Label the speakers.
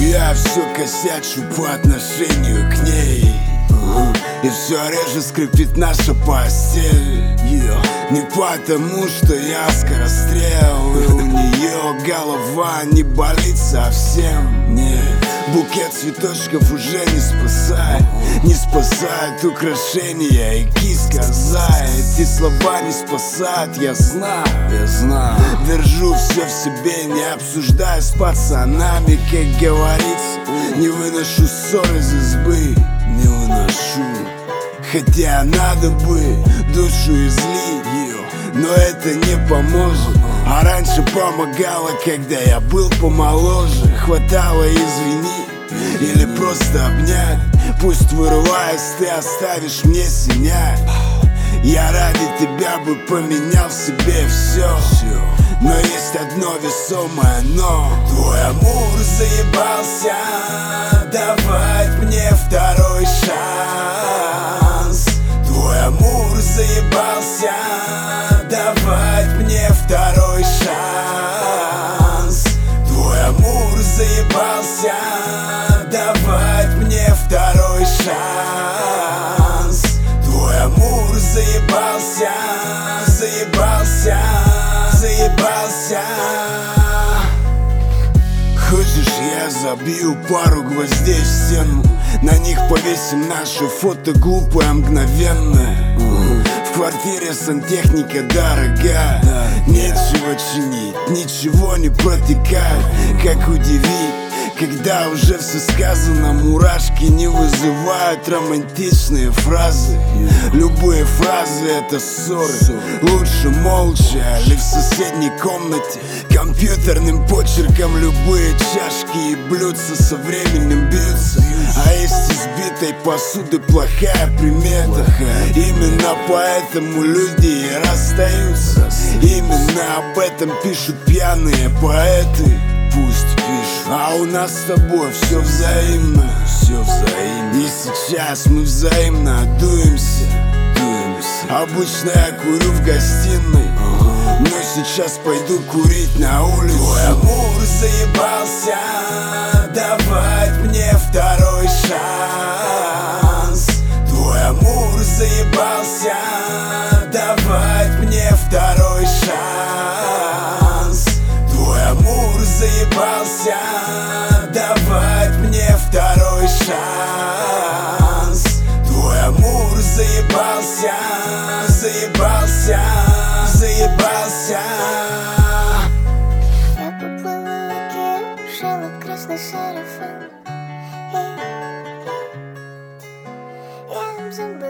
Speaker 1: я все косячу по отношению к ней. И все реже скрипит наша постель. Не потому, что я скорострел, и у нее голова не болит совсем. Нет, букет цветочков уже не спасает. Не спасает украшения и киска за. Эти слова не спасают, я знаю. Держу все в себе, не обсуждая с пацанами, как говорится. Не выношу ссор из избы, не выношу. Хотя надо бы душу излить, но это не поможет. А раньше помогало, когда я был помоложе. Хватало извинить или просто обнять. Пусть вырываясь, ты оставишь мне синяк. Я ради тебя бы поменял себе все. Но есть одно весомое но. Твой амур заебался давать мне второй шанс. Твой амур заебался давать мне второй шанс. Твой амур заебался давать мне второй шанс. Твой амур заебался, заебался. Хочешь, я забью пару гвоздей в стену, на них повесим наше фото глупое, мгновенное. В квартире сантехника дорога, нечего чинить, ничего не протекает. Как удивить, когда уже все сказано, мурашки не вызывают романтичные фразы. Любые фразы это ссоры. Лучше молча или в соседней комнате. Компьютерным почерком любые чашки и блюдца со временем бьются. А есть избитой посуды плохая примета. Именно поэтому люди и расстаются. Именно об этом пишут пьяные поэты. Пусть пишут. А у нас с тобой все взаимно. И сейчас мы взаимно дуемся. Обычно я курю в гостиной, но сейчас пойду курить на улице. Твой амур заебался давать мне второй шанс. Твой амур заебался давать мне второй шанс. Твой амур заебался давать мне второй шанс. Твой амур заебался, заебался.
Speaker 2: Я поплыла в океан, шила красный сарафан. Я забыла.